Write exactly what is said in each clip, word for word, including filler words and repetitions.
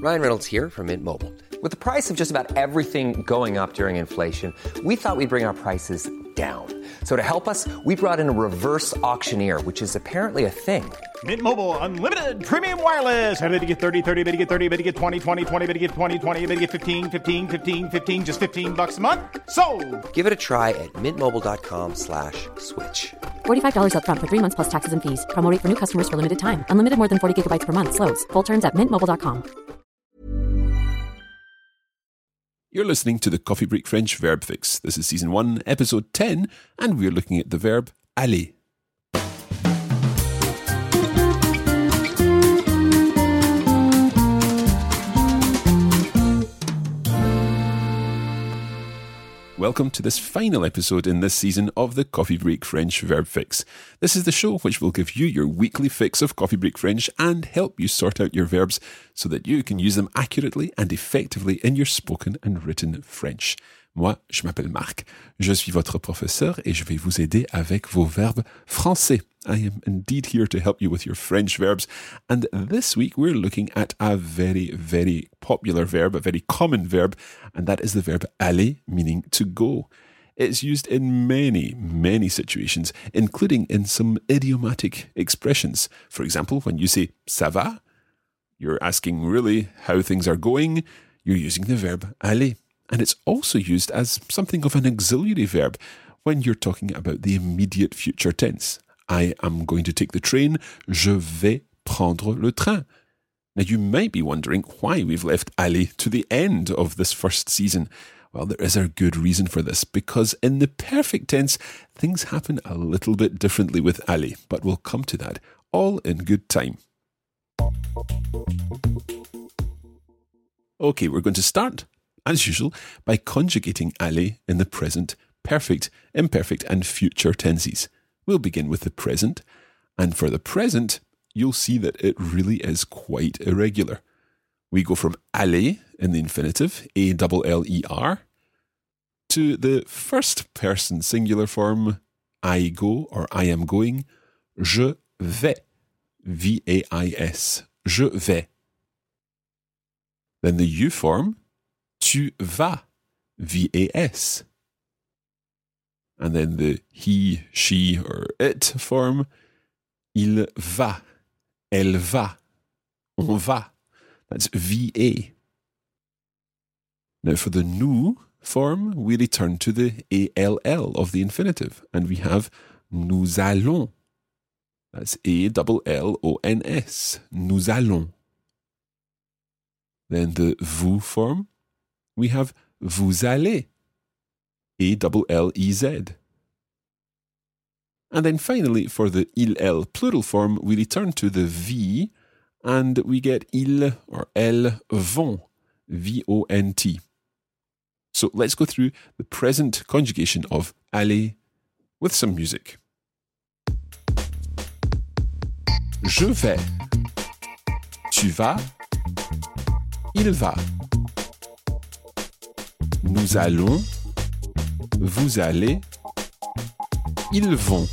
Ryan Reynolds here from Mint Mobile. With the price of just about everything going up during inflation, we thought we'd bring our prices down. So to help us, we brought in a reverse auctioneer, which is apparently a thing. Mint Mobile Unlimited Premium Wireless. How to get thirty, thirty, how to get thirty, how to get twenty, twenty, twenty, how to get twenty, twenty, how to get fifteen, fifteen, fifteen, fifteen, just fifteen bucks a month? Sold! Give it a try at mintmobile.com slash switch. forty-five dollars up front for three months plus taxes and fees. Promo rate for new customers for limited time. Unlimited more than forty gigabytes per month. Slows full terms at mint mobile dot com. You're listening to the Coffee Break French Verb Fix. This is season one, episode ten, and we're looking at the verb aller. Welcome to this final episode in this season of the Coffee Break French Verb Fix. This is the show which will give you your weekly fix of Coffee Break French and help you sort out your verbs so that you can use them accurately and effectively in your spoken and written French. Moi, je m'appelle Marc. Je suis votre professeur et je vais vous aider avec vos verbes français. I am indeed here to help you with your French verbs. And this week we're looking at a very, very popular verb, a very common verb, and that is the verb aller, meaning to go. It's used in many, many situations, including in some idiomatic expressions. For example, when you say ça va, you're asking really how things are going. You're using the verb aller. And it's also used as something of an auxiliary verb when you're talking about the immediate future tense. I am going to take the train. Je vais prendre le train. Now, you might be wondering why we've left aller to the end of this first season. Well, there is a good reason for this, because in the perfect tense, things happen a little bit differently with aller, but we'll come to that all in good time. Okay, we're going to start, as usual, by conjugating aller in the present, perfect, imperfect, and future tenses. We'll begin with the present, and for the present, you'll see that it really is quite irregular. We go from aller in the infinitive, A L L E R, to the first person singular form, I go or I am going, je vais, V A I S, je vais. Then the you form, tu vas, V A S. And then the he, she, or it form, il va, elle va, on va. That's V A. Now for the nous form, we return to the A L L of the infinitive, and we have nous allons. That's A L L O N S, nous allons. Then the vous form, we have vous allez, A L L E Z. And then finally, for the il, elle plural form, we return to the V and we get ils or elles vont, V O N T. So let's go through the present conjugation of aller with some music. Je vais, tu vas, il va. Nous allons, vous allez, ils vont.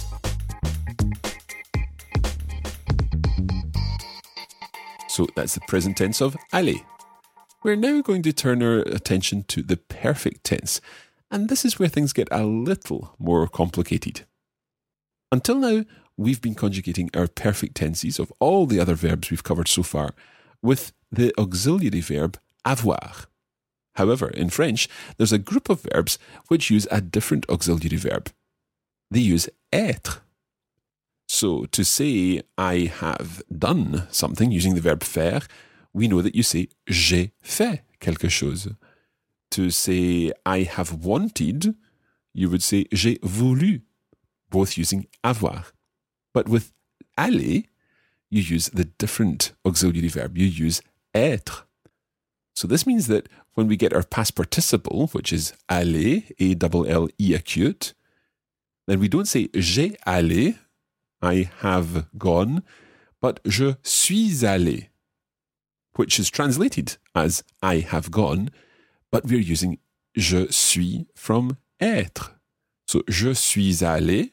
So that's the present tense of aller. We're now going to turn our attention to the perfect tense, and this is where things get a little more complicated. Until now, we've been conjugating our perfect tenses of all the other verbs we've covered so far with the auxiliary verb avoir. However, in French, there's a group of verbs which use a different auxiliary verb. They use être. So to say, I have done something using the verb faire, we know that you say, j'ai fait quelque chose. To say, I have wanted, you would say, j'ai voulu, both using avoir. But with aller, you use the different auxiliary verb. You use être. So this means that when we get our past participle, which is aller, A L L E acute, then we don't say j'ai allé, I have gone, but je suis allé, which is translated as I have gone, but we're using je suis from être. So je suis allé,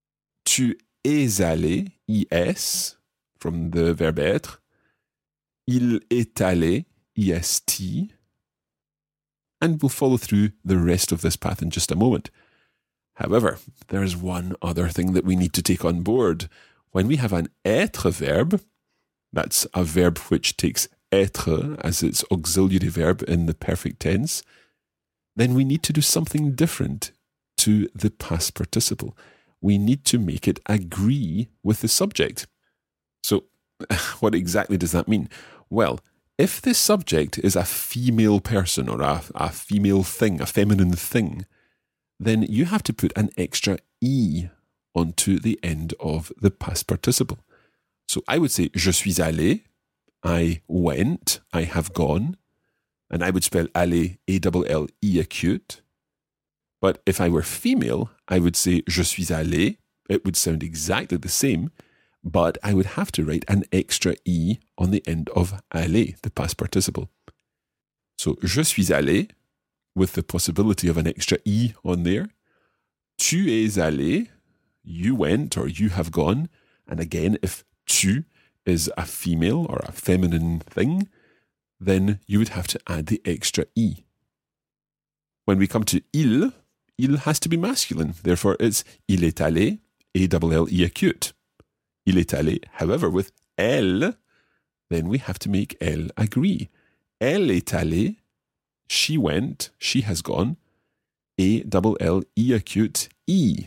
tu es allé, I S, from the verb être, Il est allé, E S T. And we'll follow through the rest of this path in just a moment. However, there's one other thing that we need to take on board. When we have an être verb, that's a verb which takes être as its auxiliary verb in the perfect tense, then we need to do something different to the past participle. We need to make it agree with the subject. So, what exactly does that mean? Well, if the subject is a female person or a, a female thing, a feminine thing, then you have to put an extra E onto the end of the past participle. So I would say, je suis allé, I went, I have gone, and I would spell aller, A L L E acute. But if I were female, I would say, je suis allé. It would sound exactly the same, but I would have to write an extra E on the end of aller, the past participle. So, je suis allé, with the possibility of an extra E on there. Tu es allé, you went or you have gone. And again, if tu is a female or a feminine thing, then you would have to add the extra E. When we come to il, il has to be masculine. Therefore, it's il est allé, A L L E acute. Il est allé. However, with elle, then we have to make elle agree. Elle est allée, she went, she has gone, A L L E acute E.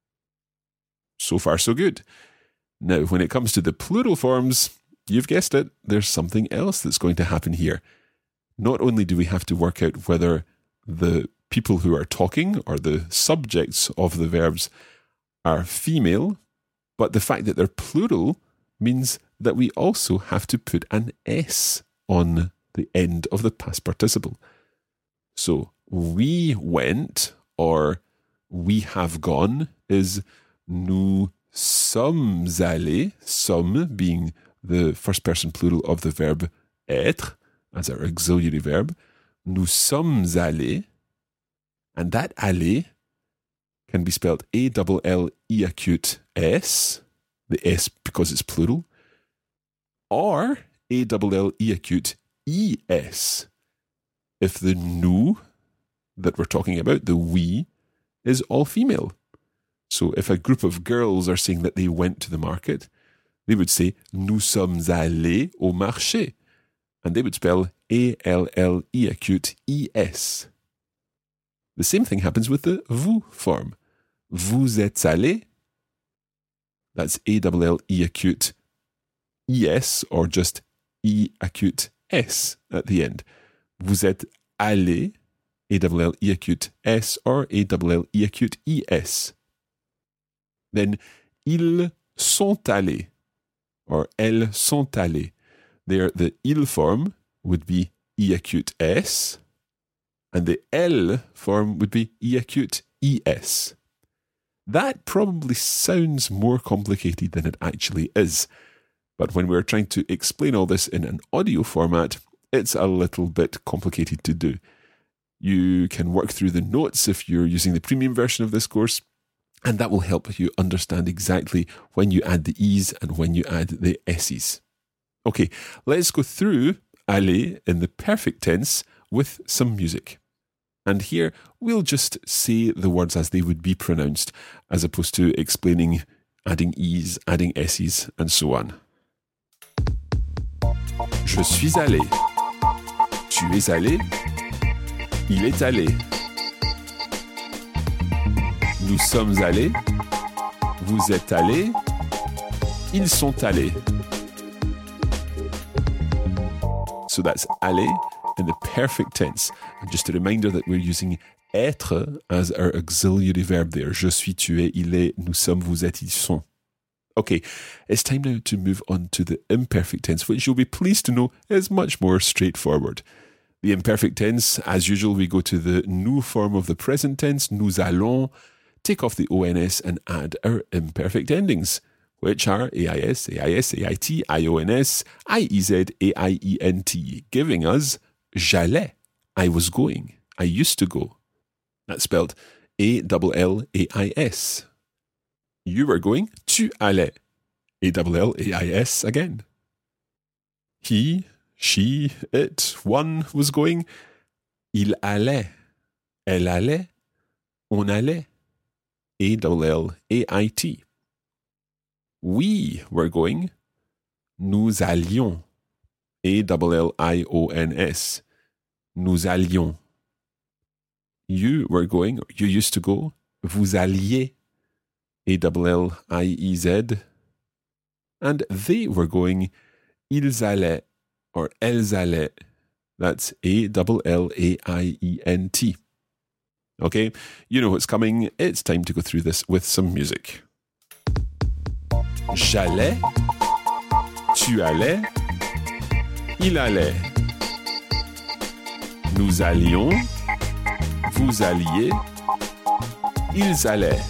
So far, so good. Now, when it comes to the plural forms, you've guessed it, there's something else that's going to happen here. Not only do we have to work out whether the people who are talking or the subjects of the verbs are female, but the fact that they're plural means that we also have to put an S on the end of the past participle. So, we went or we have gone is nous sommes allés, sommes being the first person plural of the verb être as our auxiliary verb. Nous sommes allés, and that aller can be spelled A L L E acute S, the S because it's plural, or A L L E acute E S, if the nous that we're talking about, the we, is all female. So if a group of girls are saying that they went to the market, they would say nous sommes allés au marché, and they would spell A L L E acute E S. The same thing happens with the vous form. Vous êtes allés, that's A L L E acute E S or just E acute S at the end. Vous êtes allés, A L L E acute S or A L L E acute E S. Then, ils sont allés or elles sont allées. There, the il form would be E acute S, and the elles form would be E acute E S. That probably sounds more complicated than it actually is, but when we're trying to explain all this in an audio format, it's a little bit complicated to do. You can work through the notes if you're using the premium version of this course, and that will help you understand exactly when you add the E's and when you add the S's. Okay, let's go through aller in the perfect tense with some music. And here, we'll just say the words as they would be pronounced, as opposed to explaining adding E's, adding S's, and so on. Je suis allé. Tu es allé. Il est allé. Nous sommes allés. Vous êtes allés. Ils sont allés. So that's aller in the perfect tense. And just a reminder that we're using être as our auxiliary verb there. Je suis, tu es, il est, nous sommes, vous êtes, ils sont. Okay, it's time now to move on to the imperfect tense, which you'll be pleased to know is much more straightforward. The imperfect tense, as usual, we go to the nous form of the present tense, nous allons, take off the O N S and add our imperfect endings, which are A I S, A I S, A I T, I O N S, I E Z, A I E N T, giving us j'allais, I was going, I used to go. That's spelled A L L A I S. You were going, tu allais, A L L A I S again. He, she, it, one was going. Il allait, elle allait, on allait. A L L A I T. We were going. Nous allions. A L L I O N S. Nous allions. You were going, you used to go. Vous alliez. A L L I E Z. And they were going. Ils allaient. Or elles allaient. That's A L L A I E N T. Okay, you know what's coming. It's time to go through this with some music. J'allais, tu allais, il allait. Nous allions, vous alliez, ils allaient.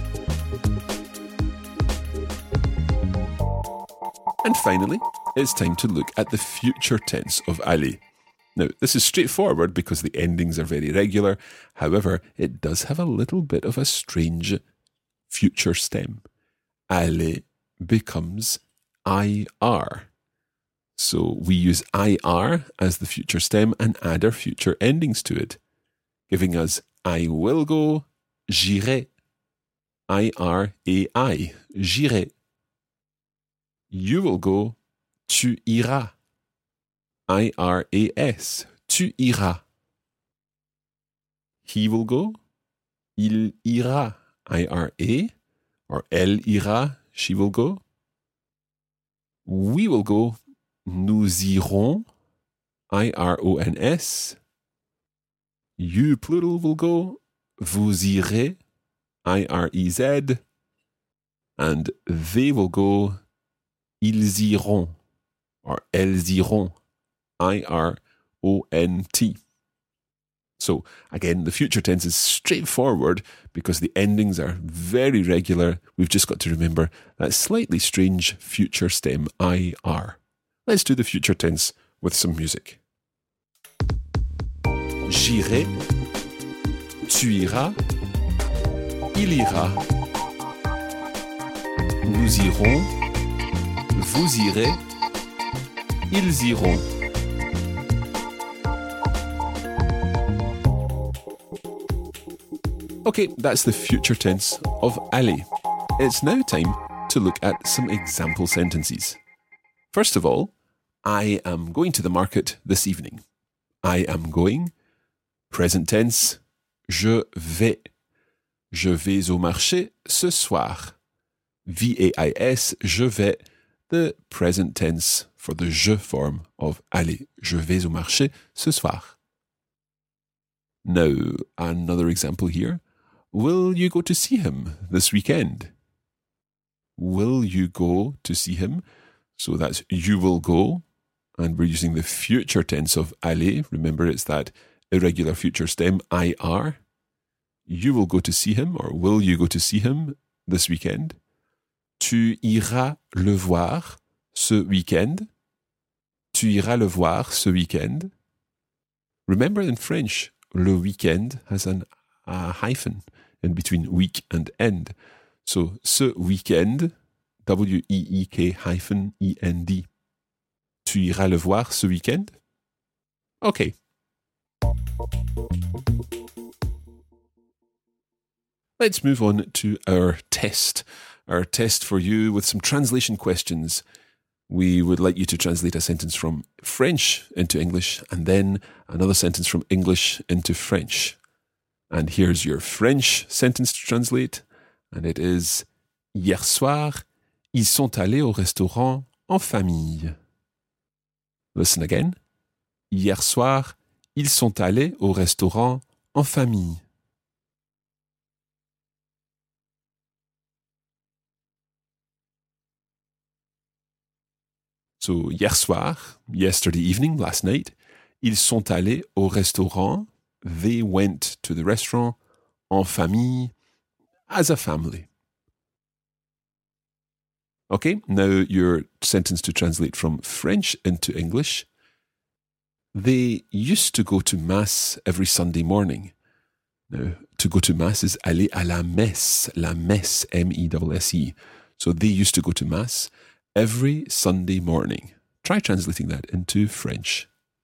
And finally, it's time to look at the future tense of aller. Now, this is straightforward because the endings are very regular. However, it does have a little bit of a strange future stem. Aller becomes I R. So we use I R as the future stem and add our future endings to it, giving us I will go, j'irai. I R A I, j'irai. You will go, tu iras. I R A S, tu iras. He will go, il ira. I R A, or elle ira, she will go. We will go, nous irons. I R O N S. You plural will go, vous irez. I R E Z. And they will go, ils iront. Or elles iront. I R O N T. So, again, the future tense is straightforward because the endings are very regular. We've just got to remember that slightly strange future stem I R. Let's do the future tense with some music. J'irai, tu iras, il ira. Nous irons, vous irez, ils iront. Okay, that's the future tense of aller. It's now time to look at some example sentences. First of all, I am going to the market this evening. I am going. Present tense, je vais. Je vais au marché ce soir. V A I S, je vais. The present tense for the je form of aller. Je vais au marché ce soir. Now, another example here. Will you go to see him this weekend? Will you go to see him? So that's you will go. And we're using the future tense of aller. Remember, it's that irregular future stem, I R. You will go to see him, or will you go to see him this weekend? Tu iras le voir ce weekend. Tu iras le voir ce weekend. Remember in French, le weekend has an, a hyphen in between week and end. So, ce weekend, W E E K hyphen E N D. Tu iras le voir ce weekend? Okay. Let's move on to our test. Our test for you with some translation questions. We would like you to translate a sentence from French into English and then another sentence from English into French. And here's your French sentence to translate. And it is, hier soir, ils sont allés au restaurant en famille. Listen again. Hier soir, ils sont allés au restaurant en famille. So, hier soir, yesterday evening, last night, ils sont allés au restaurant. They went to the restaurant en famille, as a family. Okay, now your sentence to translate from French into English. They used to go to Mass every Sunday morning. Now, to go to Mass is aller à la messe, la messe, M E S S E. So they used to go to Mass every Sunday morning. try translating that into French.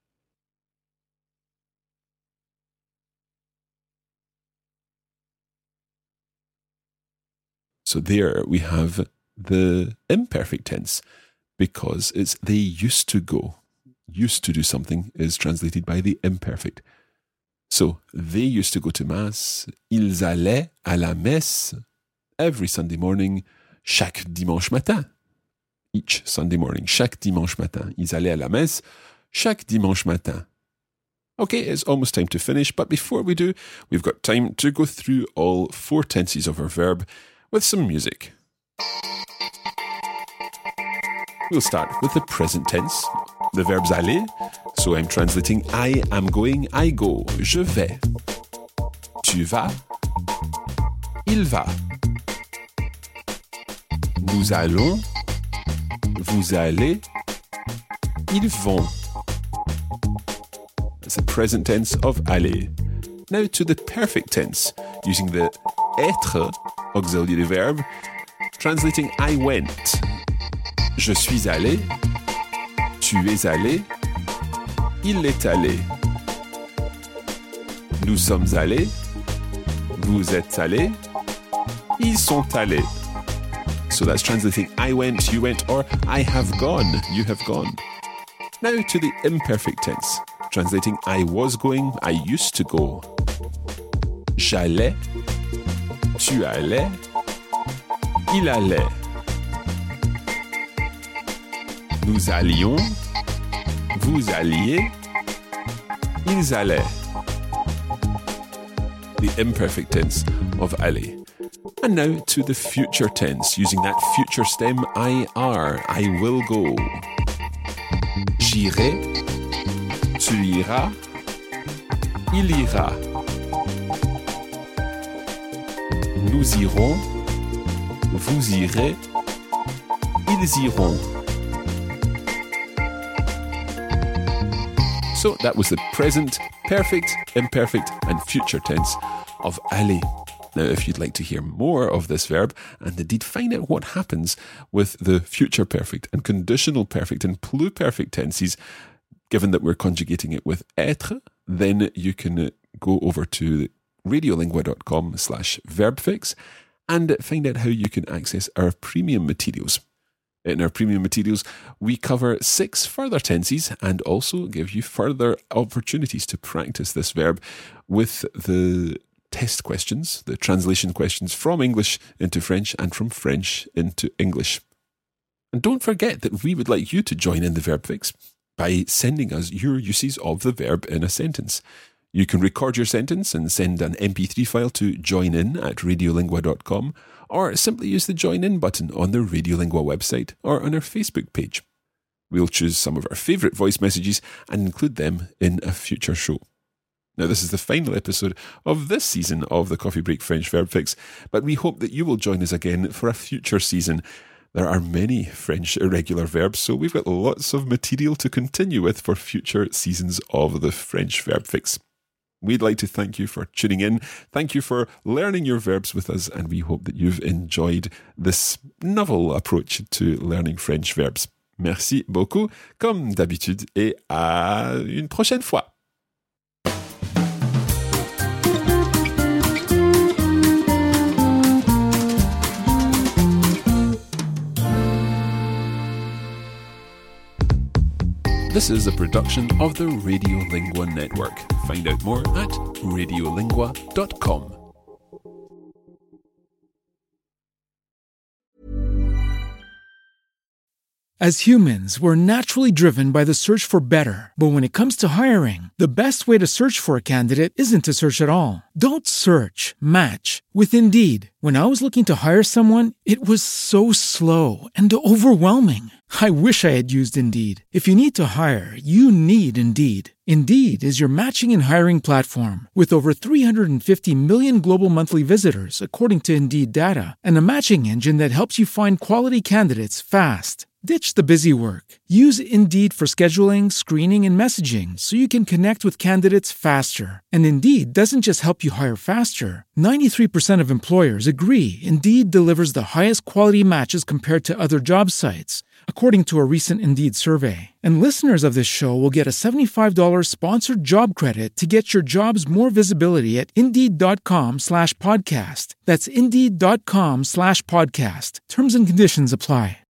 So there we have the imperfect tense, because it's they used to go. Used to do something is translated by the imperfect. So they used to go to Mass. Ils allaient à la messe every Sunday morning, chaque dimanche matin. Each Sunday morning, chaque dimanche matin. Ils allaient à la messe, chaque dimanche matin. Okay, it's almost time to finish, but before we do, we've got time to go through all four tenses of our verb with some music. We'll start with the present tense, the verbs aller. So I'm translating I am going, I go, je vais. Tu vas, il va. Nous allons, vous allez, ils vont. That's the present tense of aller. Now to the perfect tense, using the être auxiliary verb, translating I went. Je suis allé, tu es allé, il est allé. Nous sommes allés, vous êtes allés, ils sont allés. So that's translating I went, you went, or I have gone, you have gone. Now to the imperfect tense, translating I was going, I used to go. J'allais, tu allais, il allait. Nous allions, vous alliez, ils allaient. The imperfect tense of aller. And now to the future tense, using that future stem I R, I will go. J'irai, tu iras, il ira. Nous irons, vous irez, ils iront. So that was the present, perfect, imperfect, and future tense of aller. Now, if you'd like to hear more of this verb and indeed find out what happens with the future perfect and conditional perfect and pluperfect tenses, given that we're conjugating it with être, then you can go over to radiolingua.com slash verbfix and find out how you can access our premium materials. In our premium materials, we cover six further tenses and also give you further opportunities to practice this verb with the test questions, the translation questions from English into French and from French into English. And don't forget that we would like you to join in the Verb Fix by sending us your uses of the verb in a sentence. You can record your sentence and send an M P three file to joinin at radiolingua dot com, or simply use the Join In button on the Radiolingua website or on our Facebook page. We'll choose some of our favourite voice messages and include them in a future show. Now, this is the final episode of this season of the Coffee Break French Verb Fix, but we hope that you will join us again for a future season. There are many French irregular verbs, so we've got lots of material to continue with for future seasons of the French Verb Fix. We'd like to thank you for tuning in. Thank you for learning your verbs with us, and we hope that you've enjoyed this novel approach to learning French verbs. Merci beaucoup, comme d'habitude, et à une prochaine fois. This is a production of the Radiolingua Network. Find out more at radiolingua dot com. As humans, we're naturally driven by the search for better. But when it comes to hiring, the best way to search for a candidate isn't to search at all. Don't search, match with Indeed. When I was looking to hire someone, it was so slow and overwhelming. I wish I had used Indeed. If you need to hire, you need Indeed. Indeed is your matching and hiring platform with over three hundred fifty million global monthly visitors, according to Indeed data, and a matching engine that helps you find quality candidates fast. Ditch the busy work. Use Indeed for scheduling, screening, and messaging so you can connect with candidates faster. And Indeed doesn't just help you hire faster. ninety-three percent of employers agree Indeed delivers the highest quality matches compared to other job sites. according to a recent Indeed survey. And listeners of this show will get a seventy-five dollars sponsored job credit to get your jobs more visibility at Indeed.com slash podcast. That's Indeed.com slash podcast. Terms and conditions apply.